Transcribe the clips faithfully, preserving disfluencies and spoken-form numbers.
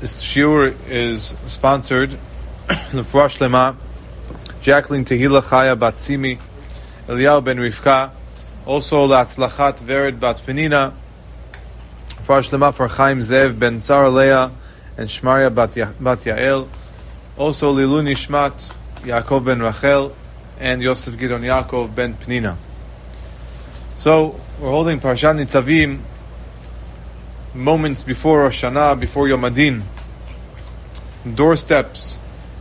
This shiur is sponsored L'Fua Shlema, Jacqueline Tehila Chaya Bat Simi, Eliyahu Ben Rivka, also L'Atzlachat Vered Bat Penina, L'Fua Shlema for Chaim Zev Ben Sarah Leah and Shmaria Bat, ya- Bat Yael, also Lilu Nishmat Yaakov Ben Rachel and Yosef Gidon Yaakov Ben Penina. So we're holding Parshat Nitzavim moments before Rosh Hashanah, before Yom Adin, doorsteps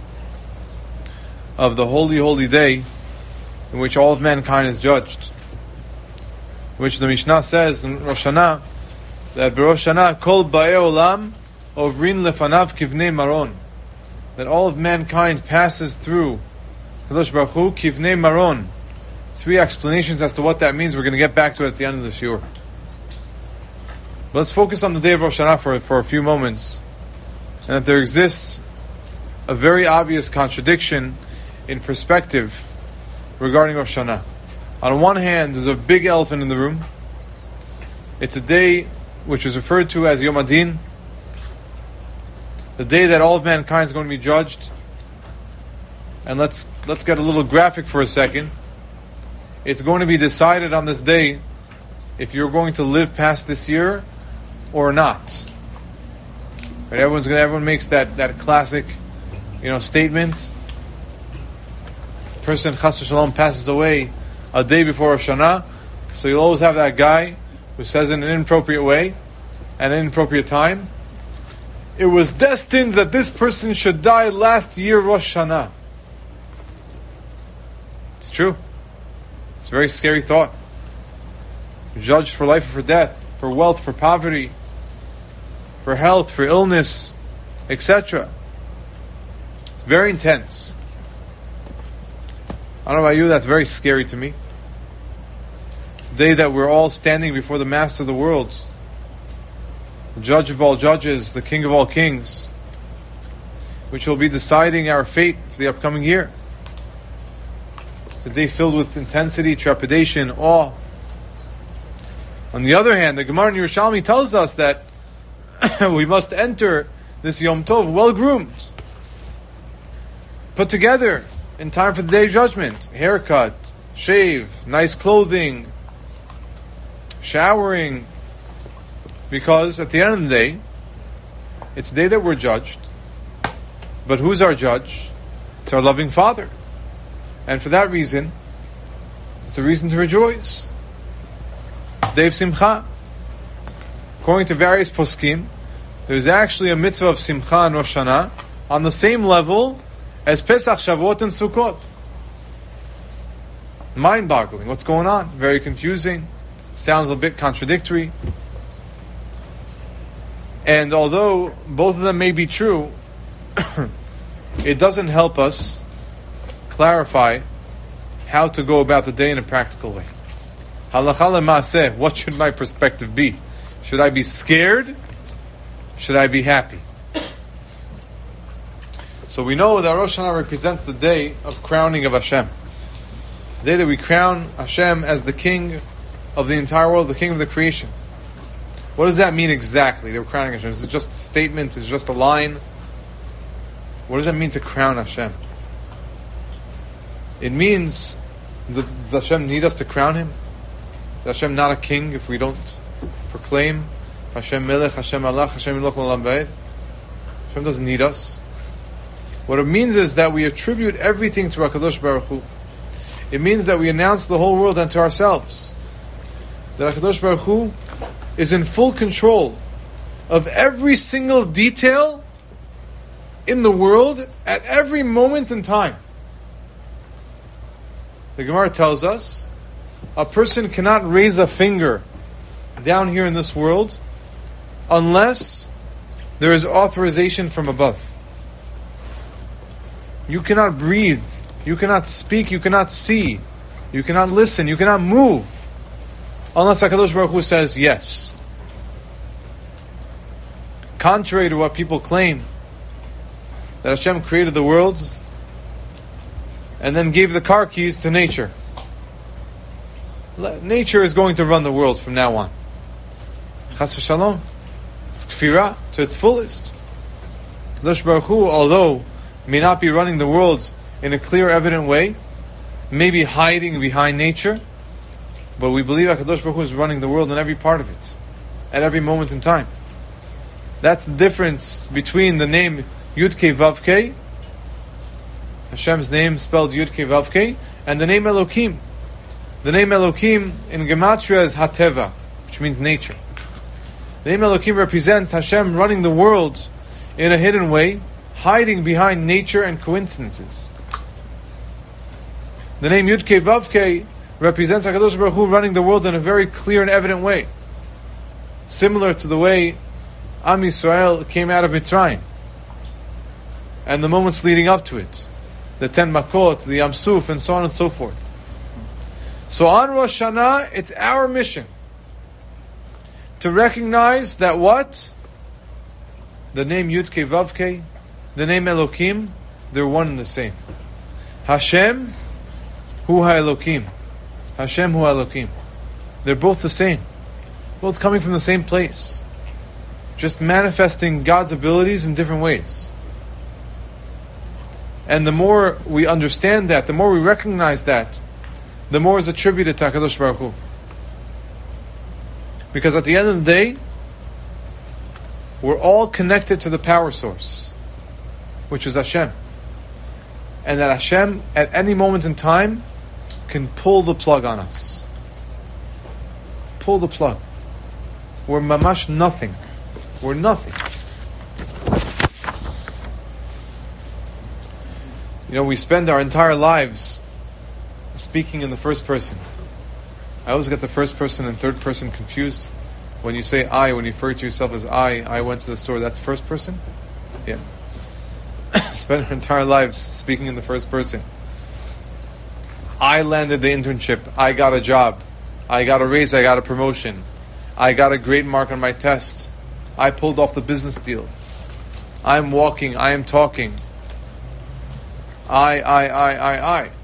of the holy, holy day in which all of mankind is judged, which the Mishnah says in Rosh Hashanah that Rosh Hashanah Kol Ba'ei Olam Ovrin Lefanav Kivnei Maron, that all of mankind passes through Kadosh Baruch Hu Kivnei Maron. Three explanations as to what that means. We're going to get back to it at the end of the shiur. Let's focus on the day of Rosh Hashanah for, for a few moments, and that there exists a very obvious contradiction in perspective regarding Rosh Hashanah. On one hand, there's a big elephant in the room. It's a day which is referred to as Yom Adin, the day that all of mankind is going to be judged. And let's let's get a little graphic for a second. It's going to be decided on this day if you're going to live past this year or not. Right? Everyone's going. Everyone makes that, that classic, you know, statement. Person Chas v'Shalom passes away a day before Rosh Hashanah, so you'll always have that guy who says in an inappropriate way, at an inappropriate time, it was destined that this person should die last year Rosh Hashanah. It's true. It's a very scary thought. Judged for life or for death, for wealth, for poverty, for health, for illness, et cetera. It's very intense. I don't know about you, that's very scary to me. It's the day that we're all standing before the Master of the world, the Judge of all judges, the King of all kings, which will be deciding our fate for the upcoming year. It's a day filled with intensity, trepidation, awe. On the other hand, the Gemara in Yerushalmi tells us that we must enter this Yom Tov well-groomed, put together in time for the Day of Judgment. Haircut, shave, nice clothing, showering. Because at the end of the day, it's the day that we're judged. But who's our judge? It's our loving Father. And for that reason, it's a reason to rejoice. It's the day of Simcha. According to various poskim, there's actually a mitzvah of Simcha and Rosh Hashanah on the same level as Pesach, Shavuot, and Sukkot. Mind-boggling. What's going on? Very confusing. Sounds a bit contradictory. And although both of them may be true, it doesn't help us clarify how to go about the day in a practical way. Halacha l'maaseh, what should my perspective be? Should I be scared? Should I be happy? So we know that Rosh Hashanah represents the day of crowning of Hashem. The day that we crown Hashem as the King of the entire world, the King of the creation. What does that mean exactly? They were crowning Hashem. Is it just a statement? Is it just a line? What does that mean to crown Hashem? It means, does Hashem need us to crown Him? Is Hashem not a king if we don't proclaim Hashem Melech, Hashem Alach, Hashem Eloch L'olam Va'ed? Hashem doesn't need us. What it means is that we attribute everything to HaKadosh Baruch Hu. It means that we announce the whole world and to ourselves that HaKadosh Baruch Hu is in full control of every single detail in the world at every moment in time. The Gemara tells us a person cannot raise a finger down here in this world unless there is authorization from above. You cannot breathe, you cannot speak, you cannot see, you cannot listen, you cannot move unless HaKadosh Baruch Hu says yes. Contrary to what people claim, that Hashem created the world and then gave the car keys to nature. Nature is going to run the world from now on. Chas v'shalom. It's kfirah to its fullest. HaKadosh Baruch Hu, although may not be running the world in a clear, evident way, may be hiding behind nature, but we believe HaKadosh Baruch Hu is running the world in every part of it, at every moment in time. That's the difference between the name Yud-Kei Vav-Kei, Hashem's name spelled Yud-Kei Vav-Kei, and the name Elokim. The name Elokim in Gematria is Hateva, which means nature. The name Elokim represents Hashem running the world in a hidden way, hiding behind nature and coincidences. The name Yud-Kei Vav-Kei represents HaKadosh Baruch Hu running the world in a very clear and evident way, similar to the way Am Yisrael came out of Mitzrayim and the moments leading up to it, the Ten Makot, the Yam Suf, and so on and so forth. So on Rosh Hashanah, it's our mission to recognize that what? The name Yud-Kei Vav-Kei, the name Elokim, they're one and the same. Hashem Hu HaElokim. Hashem Hu HaElokim. They're both the same. Both coming from the same place. Just manifesting God's abilities in different ways. And the more we understand that, the more we recognize that, the more is attributed to HaKadosh Baruch Hu. Because at the end of the day, we're all connected to the power source, which is Hashem. And that Hashem, at any moment in time, can pull the plug on us. Pull the plug. We're mamash nothing. We're nothing. You know, we spend our entire lives speaking in the first person. I always get the first person and third person confused. When you say I, when you refer to yourself as I, I went to the store, that's first person? Yeah. Spend our entire lives speaking in the first person. I landed the internship. I got a job. I got a raise. I got a promotion. I got a great mark on my test. I pulled off the business deal. I'm walking. I am talking. I, I, I, I, I.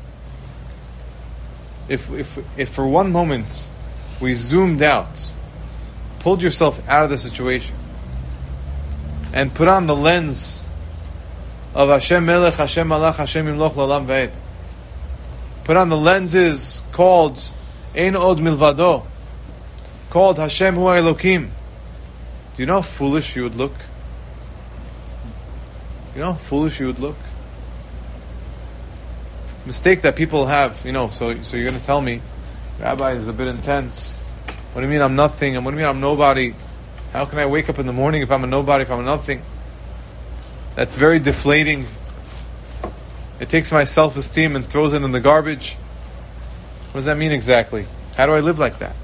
If, if, if for one moment we zoomed out, pulled yourself out of the situation, and put on the lens of Hashem Melech, Hashem Malach, Hashem Imloch L'Olam V'ed, put on the lenses called Ein Od Milvado, called Hashem Hu Elokim. Do you know how foolish you would look? You know how foolish you would look? Mistake that people have, you know, so so you're going to tell me, Rabbi, is a bit intense. What do you mean I'm nothing? And what do you mean I'm nobody? How can I wake up in the morning if I'm a nobody, if I'm a nothing? That's very deflating. It takes my self-esteem and throws it in the garbage. What does that mean exactly? How do I live like that?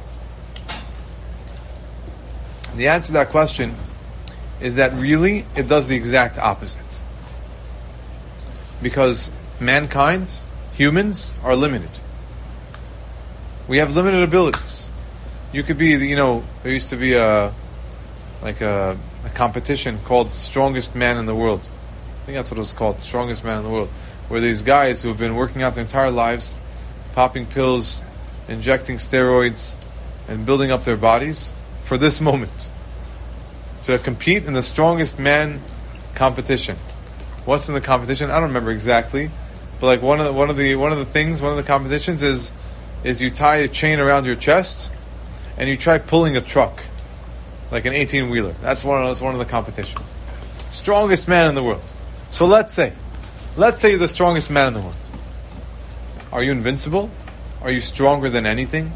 The answer to that question is that really it does the exact opposite. Because mankind, humans, are limited. We have limited abilities. You could be, you know, there used to be a like a, a competition called Strongest Man in the World. I think that's what it was called, Strongest Man in the World. Where these guys who have been working out their entire lives, popping pills, injecting steroids, and building up their bodies for this moment, to compete in the Strongest Man competition. What's in the competition? I don't remember exactly, but like one of the, one of the one of the things, one of the competitions is is you tie a chain around your chest and you try pulling a truck, like an eighteen-wheeler. That's one of that's one of the competitions. Strongest man in the world. So let's say, let's say you're the strongest man in the world. Are you invincible? Are you stronger than anything?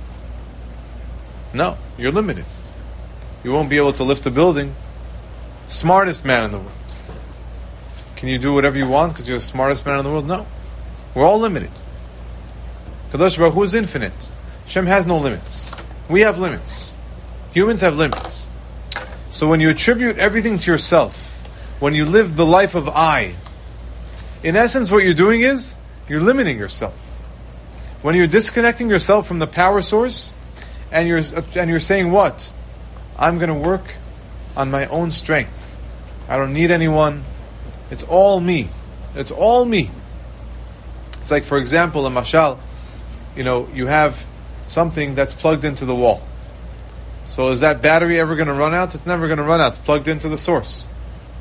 No, you're limited. You won't be able to lift a building. Smartest man in the world. Can you do whatever you want because you're the smartest man in the world? No. We're all limited. Kadosh Baruch Hu is infinite. Hashem has no limits. We have limits. Humans have limits. So when you attribute everything to yourself, when you live the life of I, in essence what you're doing is, you're limiting yourself. When you're disconnecting yourself from the power source, and you're and you're saying what? I'm going to work on my own strength. I don't need anyone. It's all me. It's all me. It's like, for example, a mashal, you know, you have something that's plugged into the wall. So is that battery ever going to run out? It's never going to run out. It's plugged into the source.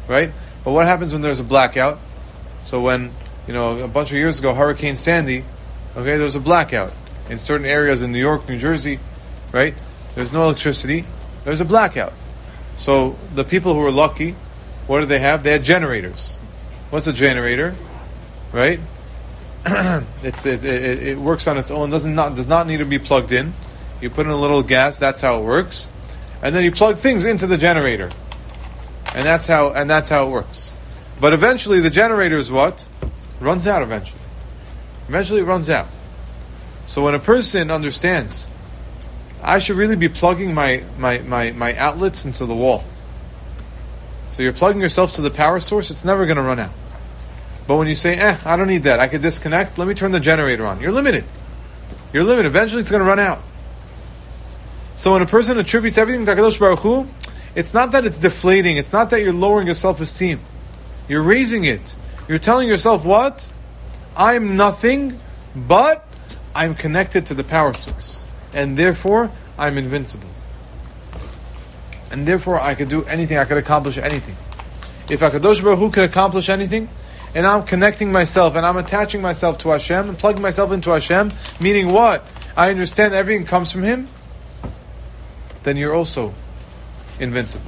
right? But what happens when there's a blackout? So when, you know, a bunch of years ago, Hurricane Sandy, okay, there was a blackout in certain areas in New York, New Jersey, right? There's no electricity. There's a blackout. So the people who were lucky, what did they have? They had generators. What's a generator? Right? it's it, it, it works on its own. Doesn't not does not need to be plugged in. You put in a little gas. That's how it works. And then you plug things into the generator, and that's how and that's how it works. But eventually, the generator is what runs out. Eventually, eventually it runs out. So when a person understands, I should really be plugging my, my, my, my outlets into the wall. So you're plugging yourself to the power source, it's never going to run out. But when you say, eh, I don't need that, I could disconnect, let me turn the generator on. You're limited. You're limited. Eventually it's going to run out. So when a person attributes everything to HaKadosh Baruch Hu, it's not that it's deflating, it's not that you're lowering your self-esteem. You're raising it. You're telling yourself what? I'm nothing, but I'm connected to the power source. And therefore, I'm invincible. And therefore, I could do anything, I could accomplish anything. If HaKadosh Baruch Hu could accomplish anything, and I'm connecting myself, and I'm attaching myself to Hashem, and plugging myself into Hashem, meaning what? I understand everything comes from Him, then you're also invincible.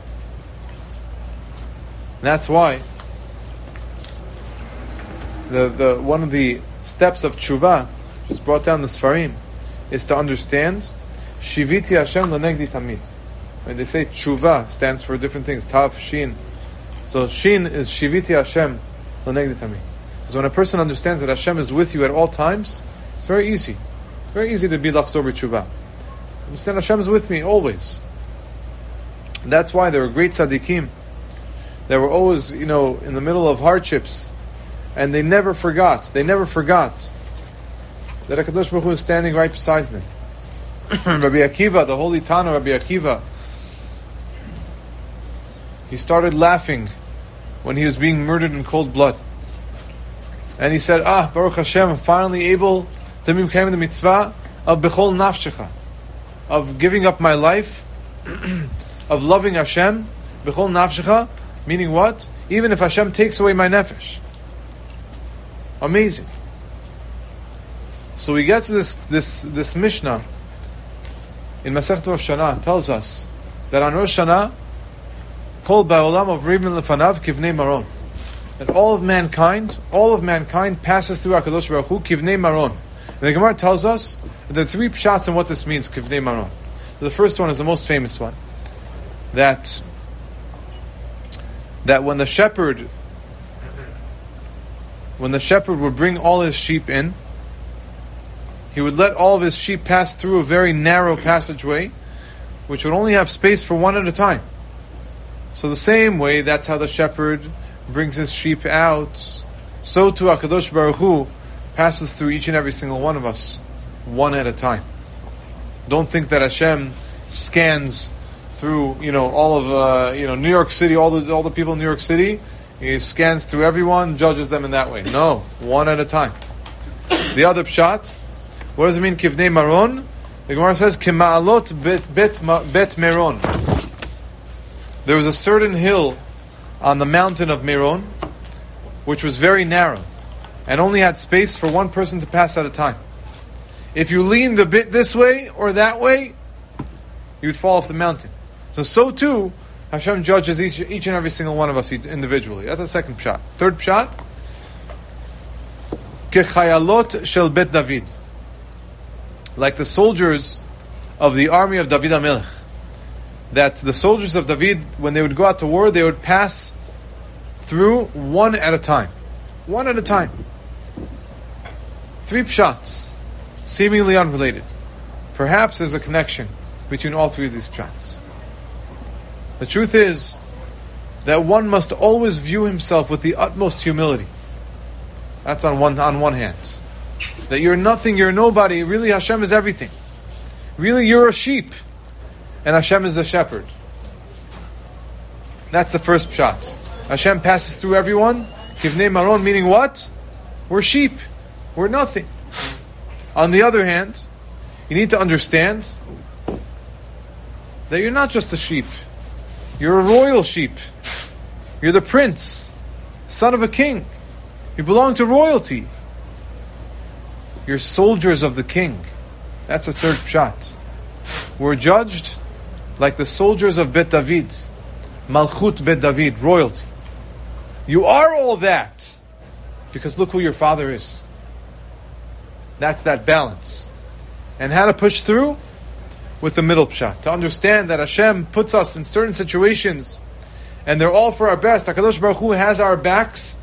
That's why the the one of the steps of tshuva, which is brought down in the Sfarim, is to understand Shiviti Hashem Lanegdi Tamid. When they say tshuva, stands for different things. Tav, Shin. So Shin is Shiviti Hashem Lanegdi Tamid. So when a person understands that Hashem is with you at all times, it's very easy. It's very easy to be Lachzor B'tshuva. Understand Hashem is with me always. And that's why there were great tzaddikim that were always, you know, in the middle of hardships, and they never forgot. They never forgot that HaKadosh Baruch Hu is standing right beside them. Rabbi Akiva, the holy Tana Rabbi Akiva, he started laughing when he was being murdered in cold blood. And he said, ah, Baruch Hashem, I'm finally able to make the mitzvah of Bechol Nafshecha, of giving up my life, of loving Hashem, Bechol Nafshecha, meaning what? Even if Hashem takes away my nefesh. Amazing. So we get to this this this Mishnah in Masechet Rosh Hashanah, tells us that on Rosh Hashanah, Kol Ba'olam of Ribin Lefanav Kivnei Maron, that all of mankind, all of mankind passes through HaKadosh Baruch Hu, Kivnei Maron. And the Gemara tells us that there are three pshats in what this means, Kivnei Maron. The first one is the most famous one, that that when the shepherd when the shepherd would bring all his sheep in, he would let all of his sheep pass through a very narrow passageway, which would only have space for one at a time. So the same way, that's how the shepherd brings his sheep out, so too HaKadosh Baruch Hu passes through each and every single one of us, one at a time. Don't think that Hashem scans through, you know, all of, uh, you know, New York City, all the all the people in New York City. He scans through everyone, judges them in that way. No, one at a time. The other pshat, what does it mean, Kivnei Maron? The Gemara says, Kema'alot bet, bet, bet Meron. There was a certain hill on the mountain of Meron, which was very narrow, and only had space for one person to pass at a time. If you leaned a bit this way or that way, you would fall off the mountain. So, so too, Hashem judges each, each and every single one of us individually. That's the second pshat. Third pshat, Kechayalot shel Bet David. Like the soldiers of the army of David HaMelech. That the soldiers of David, when they would go out to war, they would pass through one at a time. One at a time. Three pshats, seemingly unrelated. Perhaps there's a connection between all three of these pshats. The truth is that one must always view himself with the utmost humility. That's on one on one hand. That you're nothing, you're nobody. Really, Hashem is everything. Really, you're a sheep, and Hashem is the shepherd. That's the first pshat. Hashem passes through everyone. Kivnei Maron, meaning what? We're sheep. We're nothing. On the other hand, you need to understand that you're not just a sheep. You're a royal sheep. You're the prince, son of a king. You belong to royalty. You're soldiers of the king. That's a third pshat. We're judged like the soldiers of Bet David, Malchut Bet David, royalty. You are all that because look who your father is. That's that balance. And how to push through? With the middle pshat. To understand that Hashem puts us in certain situations and they're all for our best. HaKadosh Baruch Hu has our backs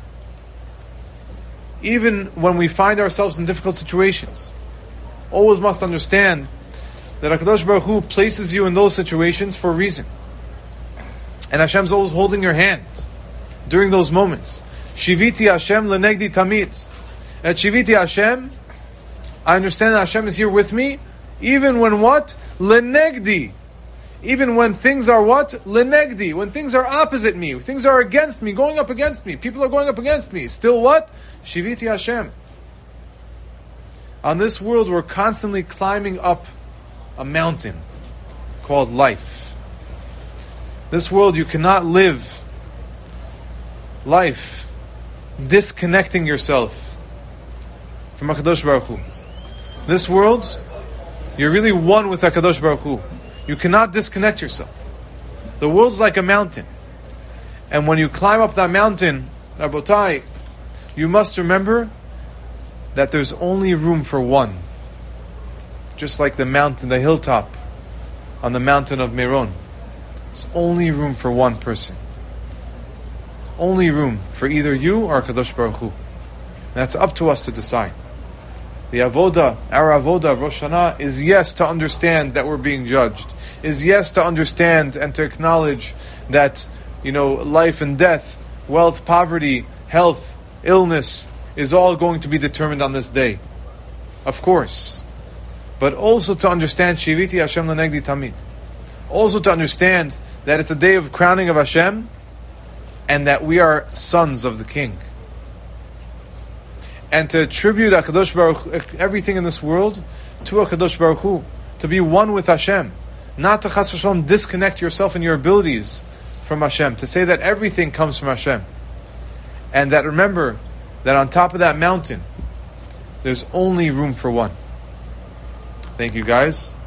even when we find ourselves in difficult situations. Always must understand that HaKadosh Baruch Hu places you in those situations for a reason. And Hashem's always holding your hand during those moments. Shiviti Hashem lenegdi tamid. At Shiviti Hashem, I understand that Hashem is here with me, even when what? Lenegdi. Even when things are what? Lenegdi. When things are opposite me, things are against me, going up against me, people are going up against me. Still what? Shiviti Hashem. On this world, we're constantly climbing up a mountain called life. This world, you cannot live life disconnecting yourself from HaKadosh Baruch Hu. This world, you're really one with HaKadosh Baruch Hu. You cannot disconnect yourself. The world's like a mountain. And when you climb up that mountain, Rabotai, you must remember that there's only room for one. Just like the mountain, the hilltop on the mountain of Meron. There's only room for one person. There's only room for either you or HaKadosh Baruch Hu. And that's up to us to decide. The avoda, our avoda, Rosh Hashanah, is yes to understand that we're being judged. Is yes to understand and to acknowledge that, you know, life and death, wealth, poverty, health, illness, is all going to be determined on this day. Of course. But also to understand Shiviti Hashem lenegdi tamid. Also to understand that it's a day of crowning of Hashem and that we are sons of the King. And to attribute HaKadosh Baruch everything in this world to HaKadosh Baruch Hu, to be one with Hashem, not to chas v'shalom disconnect yourself and your abilities from Hashem, to say that everything comes from Hashem, and that remember that on top of that mountain, there's only room for one. Thank you, guys.